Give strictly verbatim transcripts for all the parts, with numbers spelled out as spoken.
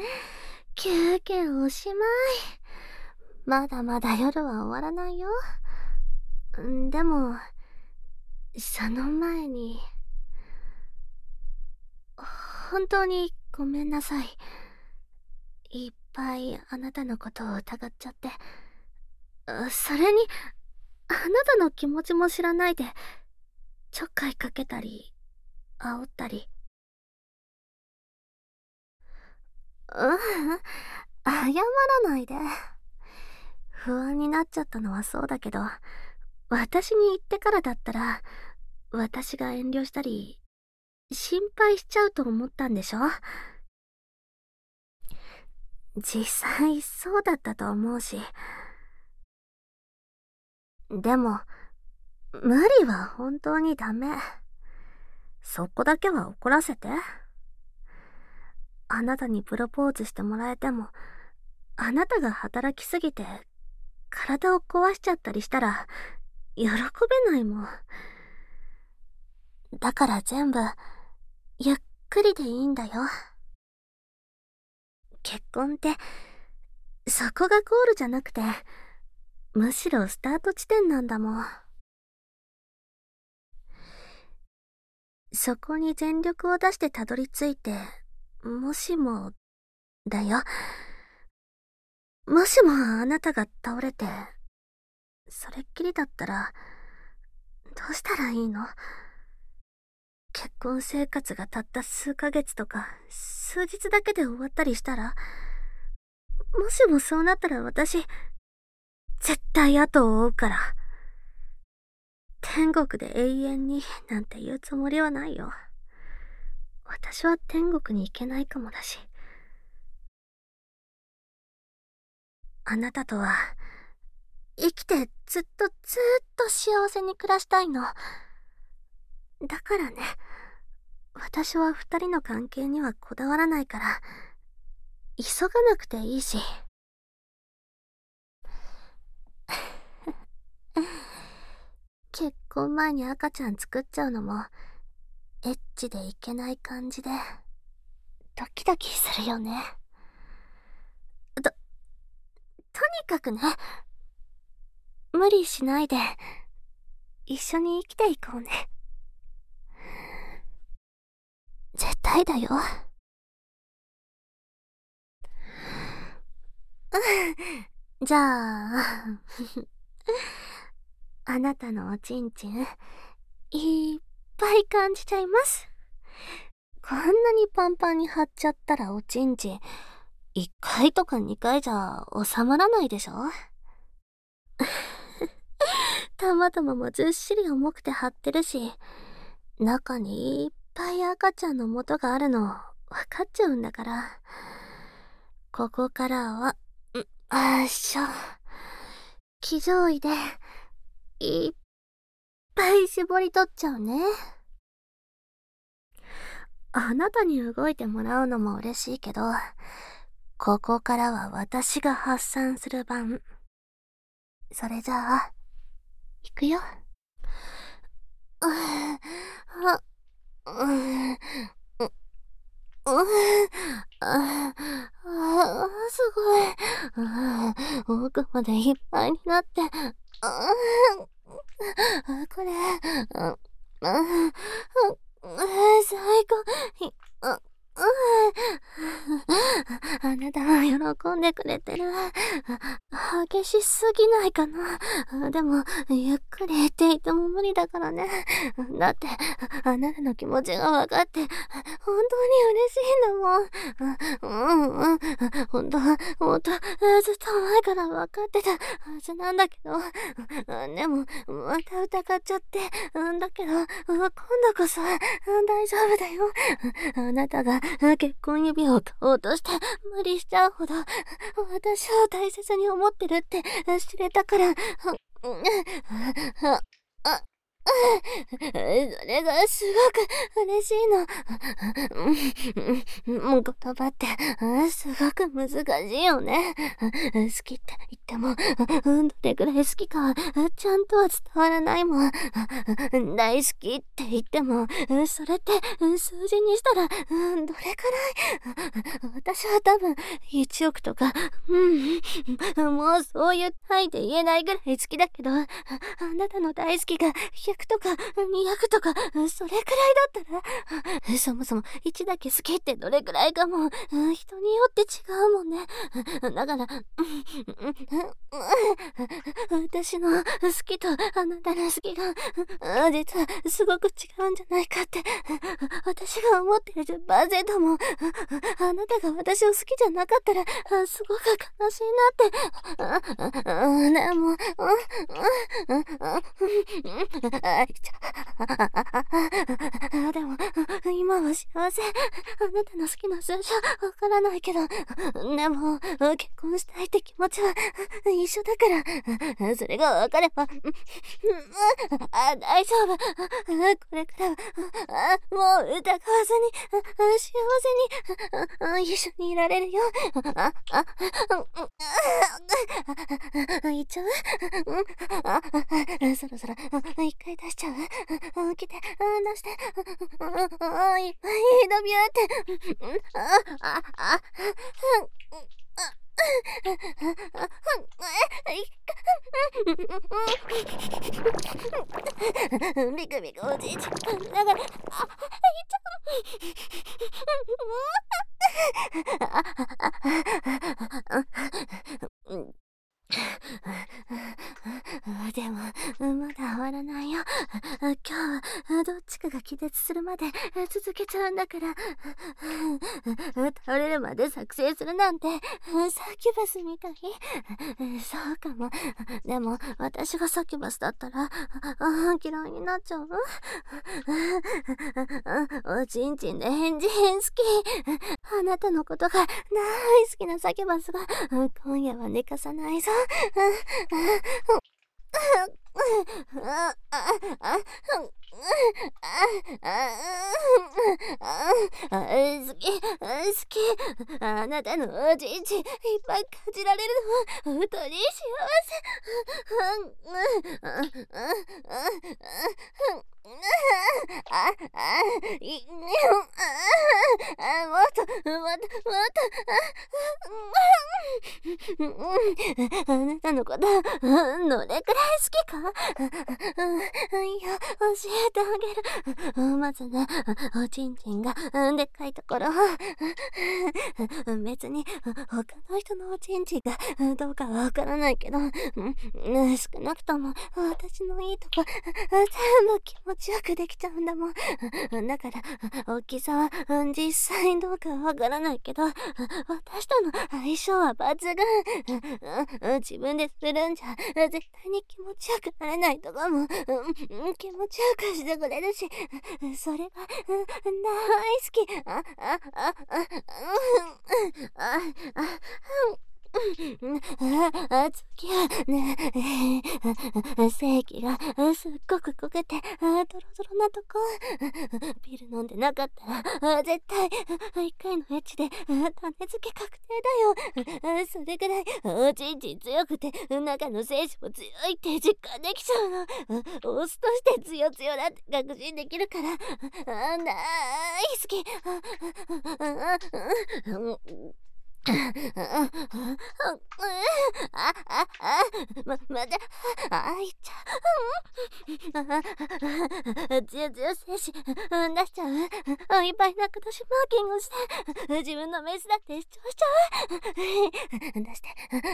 休憩おしまい。まだまだ夜は終わらないよ。んでも、その前に、本当にごめんなさい。いっぱいあなたのことを疑っちゃって。あそれに、あなたの気持ちも知らないで、ちょっかいかけたり、煽ったり。ううん、謝らないで。不安になっちゃったのはそうだけど、私に言ってからだったら、私が遠慮したり、心配しちゃうと思ったんでしょ？実際そうだったと思うし。でも、無理は本当にダメ。そこだけは怒らせて。あなたにプロポーズしてもらえても、あなたが働きすぎて体を壊しちゃったりしたら喜べないもん。だから全部ゆっくりでいいんだよ。結婚ってそこがゴールじゃなくて、むしろスタート地点なんだもん。そこに全力を出してたどり着いて、もしもだよ、もしもあなたが倒れてそれっきりだったらどうしたらいいの？結婚生活がたった数ヶ月とか数日だけで終わったりしたら、もしもそうなったら私絶対後を追うから。天国で永遠になんて言うつもりはないよ。私は天国に行けないかもだし。あなたとは生きてずっとずっと幸せに暮らしたいの。だからね、私は二人の関係にはこだわらないから、急がなくていいし。結婚前に赤ちゃん作っちゃうのもエッチでいけない感じでドキドキするよね。と、とにかくね、無理しないで一緒に生きていこうね。絶対だよ。じゃああなたのおちんちんいっぱい感じちゃいます。こんなにパンパンに張っちゃったらおちんちんいっかいとかにかいじゃ収まらないでしょ？たまたまもずっしり重くて張ってるし、中にいっぱい赤ちゃんの元があるのわかっちゃうんだから。ここからは、んあっしょ、騎乗位でいっぱい絞り取っちゃうね。あなたに動いてもらうのも嬉しいけど、ここからは私が発散する番。それじゃあ、行くよ。うあ、うううああ、すごい。あ奥までいっぱいになって。あこれ、ああ最高。ああなたは喜んでくれてる。激しすぎないかな。でも、ゆっくりって言っても無理だからね。だって、あなたの気持ちが分かって、本当に嬉しいんだもん。うんうん。本当は、もっと、ずっと前から分かってたはずなんだけど。でも、また疑っちゃって。だけど、今度こそ、大丈夫だよ。あなたが結婚指輪を買おうとして無理しちゃうほど私を大切に思ってるって知れたから。あ、あ、 それがすごく嬉しいの。うん、言葉ってすごく難しいよね。好きって言っても、どれくらい好きかちゃんとは伝わらないもん。大好きって言っても、それって数字にしたらどれくらい。私は多分いちおくとか、うん、もうそういう単位で言えないぐらい好きだけど、あなたの大好きがひゃくとかにひゃくとか、それくらいだったら、そもそもいちだけ好きってどれくらいかも人によって違うもんね。だから、私の好きとあなたの好きが実はすごく違うんじゃないかって、私が思ってるじゅっパーセントもあなたが私を好きじゃなかったらすごく悲しいなって。でも、でも今は幸せ。あなたの好きな数字はわからないけど、でも結婚したいって気持ちは一緒だから、それがわかればあ大丈夫。これからはもう疑わずに幸せに一緒にいられるよ。ああいっちゃう？そろそろ一回出しちゃう？来て出して、いっぱい伸び合って、あああビクビクおじいちゃんだから、あ、いっちゃう。うんでも、まだ終わらないよ。今日はどっちかが気絶するまで続けちゃうんだから。倒れるまで作成するなんてサキュバスみたい。そうかも。でも、私がサキュバスだったら嫌いになっちゃう。おちんちんで返事変好き。あなたのことが大好きなサキュバスが今夜は寝かさないぞ。好き好き。あなたのおちんちんいっぱい感じられるのは本当に幸せ。あ、あ、い、あ、もっと、もっと、もっと、あなたのこと、どれくらい好きか？いや、教えてあげる。まずね、おちんちんがでっかいところ。別に、他の人のおちんちんがどうかはわからないけど、少なくとも私のいいとこ、全部気持ちよくできちゃうんだもん。だから、大きさは実際どうかわからないけど、私との相性は抜群。自分でするんじゃ絶対に気持ちよくなれないとこも気持ちよくしてくれるし、それが大好き。あ、あ、あ、あ、あ、あ、あ、次はね、正義がすっごく濃くてドロドロなとこ。ビール飲んでなかったら絶対一回のエッチで種付け確定だよ。それぐらいおちんちん強くて中の精子も強いって実感できちゃうの。オスとして強強だって確信できるから大好き。あ、あ、あ、ま、また、あ、いっちゃう。強強精子、出しちゃう。いっぱい泣くとしマーキングして、自分のメスだって主張しちゃう。出して、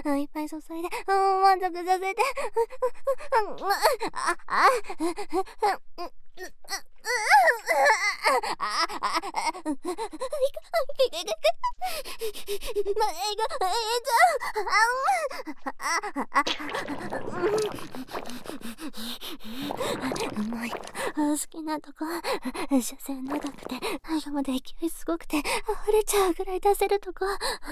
いっぱい注いで、満足させて。あ、あ、 好きなとこ、車線長くて、最後まで勢いすごくて、溢れちゃうぐらい出せるとこ。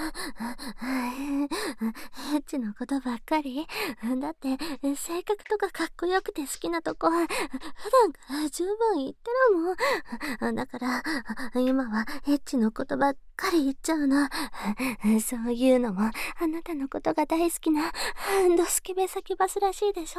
エッチなことばっかり。だって、性格とかかっこよくて好きなとこ、普段から十分言ってるもん。だから、今はエッチのことばっかり言っちゃうの。そういうのも、あなたのことが大好きな、ドスケベサキュバスらしいでしょ。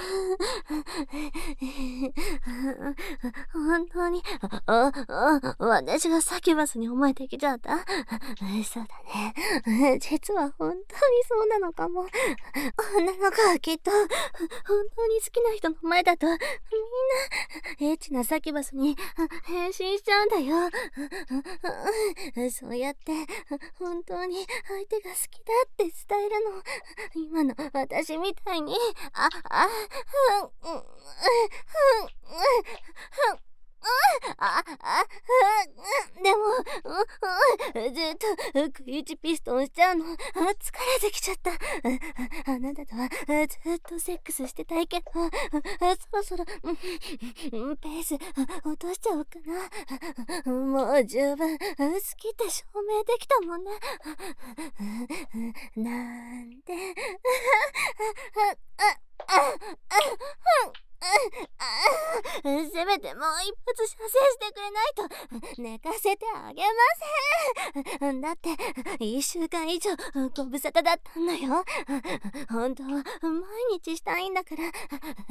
本当に、あ、あ、私がサキュバスに思えてきちゃった。そうだね。実は本当にそうなのかも。女の子はきっと、本当に好きな人の前だと、みんな、エッチなサキュバスに変身しちゃうんだよ。そうやって、本当に相手が好きだって伝えるの。今の私みたいに、あ、あ、うん、うん、うん、うん、あ、あ、うん、でも、うん、うん、ずっと、食い打ちピストンしちゃうの、あ、疲れてきちゃった。あ、あなたとは、ずっとセックスしてたいけど、あ、そろそろ、うん、ペース、落としちゃおうかな。もう十分、好きって証明できたもんね。なんで、あ、あ、あ、あ、せめてもう一発射精してくれないと寝かせてあげません。だって一週間以上ご無沙汰だったんだよ。本当は毎日したいんだから、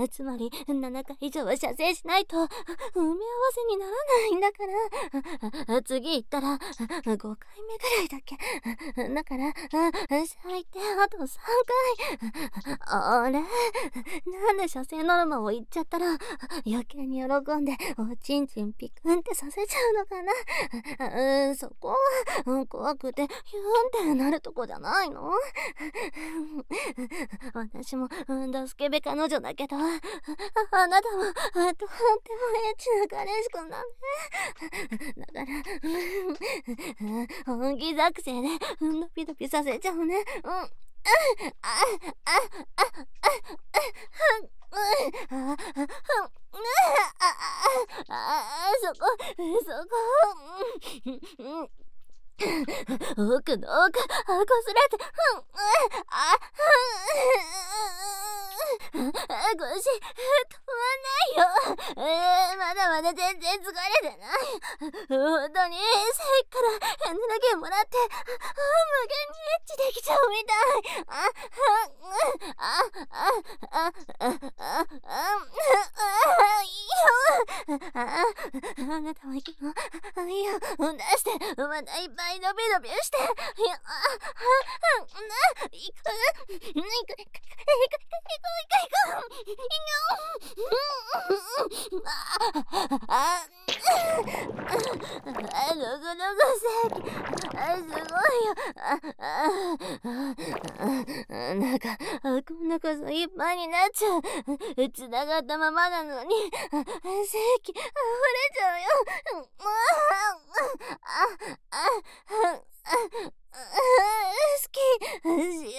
つまりななかい以上は射精しないと埋め合わせにならないんだから。次行ったらごかいめぐらいだけだから、最低あとさんかい。あれ、なんで射精ノルマを言っちゃったら余計に喜んでおちんちんピクンってさせちゃうのかな。うん、そこは怖くてヒューンってなるとこじゃないの。私もドスケベ彼女だけど、あなたもとってもエッチな彼氏くんだね。だから本気作戦でドピドピさせちゃうね。うん、あ、あ、あ、あ、あ、あ、あ、あ、あ、そこ、そこ、奥の奥、こすれて、あ、腰、止まんないよ。えー、まだまだ全然疲れてない。本当に、せっからエネルギーもらって、無限にエッチできちゃうみたい。あ、あ、あ、あ、あ、あ、あ、いいよ。あ、あなたも行くの？いいよ、出して、またいっぱい伸び伸びして。いや、あ、あ、な、行く、行く、行く、行く、行く、行く、行く、あ、あ、ぐぐぐせあ、すごいよ。あ、あ、なんか、こんなこそいっぱいになっちゃう。繋がったままなのに、精液溢れちゃうよ。あ、あ、あ、あ、好き、幸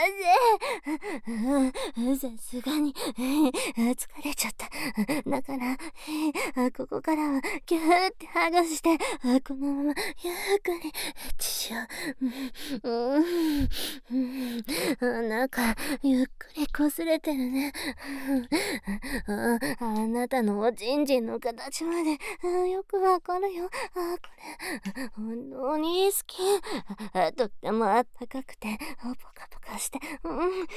せ。さすがに疲れちゃった。だからここからはギューって剥がしてこのままゆっくりエッチしよう。うん、なんかゆっくり擦れてるね。あなたのおちんちんの形までよくわかるよ。あ、これ本当に好き。とってもあったかくてポカポカして、うん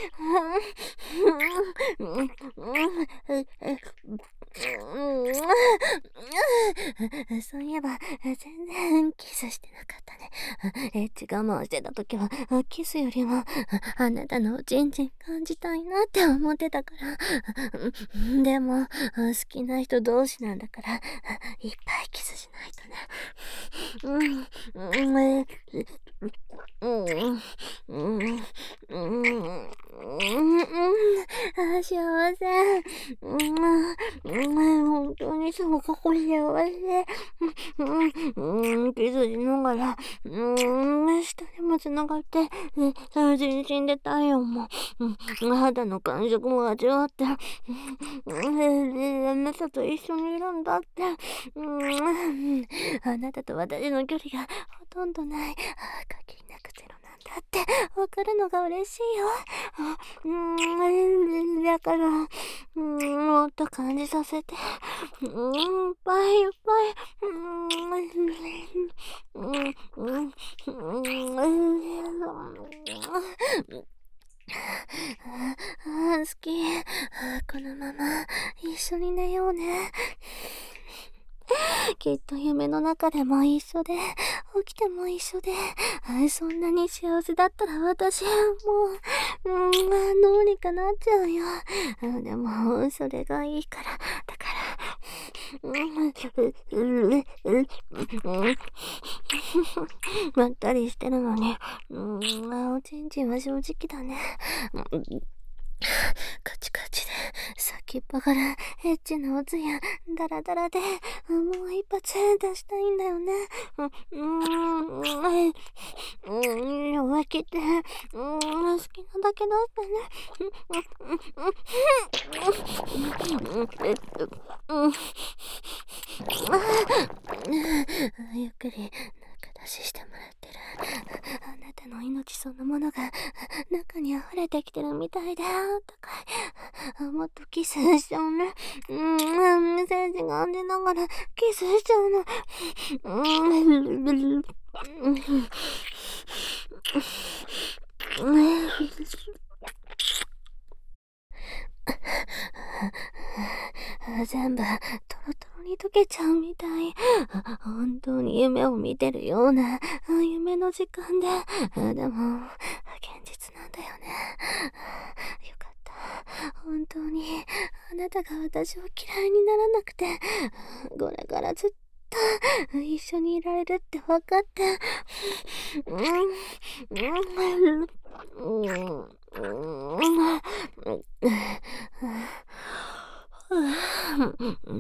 うんうんそういえば全然キスしてなかったね。エッチ我慢してた時はキスよりもあなたのおちんちん感じたいなって思ってたから。でも好きな人同士なんだからいっぱいキスしないとね。うん、うんうん、うん、うん、うん、あ、幸せ。うん、本当にすごく幸せ。うん、うん、キスしながらうーん、舌にもつながって、え、全身で体温も、うん、肌の感触も味わって、うん、あなたと一緒にいるんだって、うん、あなたと私の距離がほとんどない、限りなくゼロなんだってわかるのが嬉しいよ。あ、うん、だから、うん、もっと感じさせて、うん、いっぱいいっぱい、うん、うん、うん、うん、ああ、好き。あこのまま一緒に寝ようね。きっと夢の中でも一緒で、起きても一緒で、あそんなに幸せだったら私、もう、うん、どうにかなっちゃうよ。あでも、それがいいから、だから、うん、うん、うん、うん、まったりしてるのに、うん、おちんちんは正直だね。うんカチカチで、先っぽからエッチなおつや、ダラダラで、もう一発出したいんだよね。うーん、うん、うん、思い切って、うん、好きなだけ出してね。うん、うん、うん、うん、うん、ゆっくり中出ししてもらってる。あなたの命そのものが中に溢れてきてるみたいであったかい。もっとキスしちゃうね。うん、精子がんでながらキスしちゃうの。うん、うん、全部トロトロに溶けちゃうみたい。本当に夢を見てるような夢の時間で、でも現実なんだよね。よかった。本当にあなたが私を嫌いにならなくて、これからずっと一緒にいられるって分かって、うん、うん、うん、うん、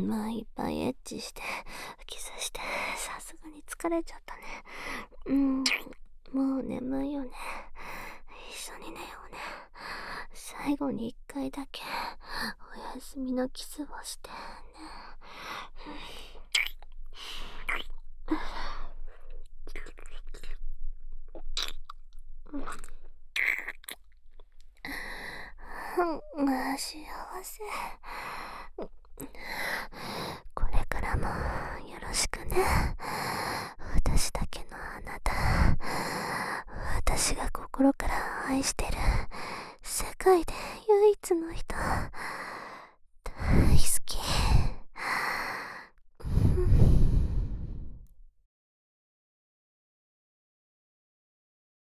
まあいっぱいエッチしてキスしてさすがに疲れちゃったね。うん、もう眠いよね。一緒に寝ようね。最後に一回だけお休みのキスをしてね。うん、まあ幸せ。これからもよろしくね。私だけのあなた。私が心から愛してる世界で唯一の人。大好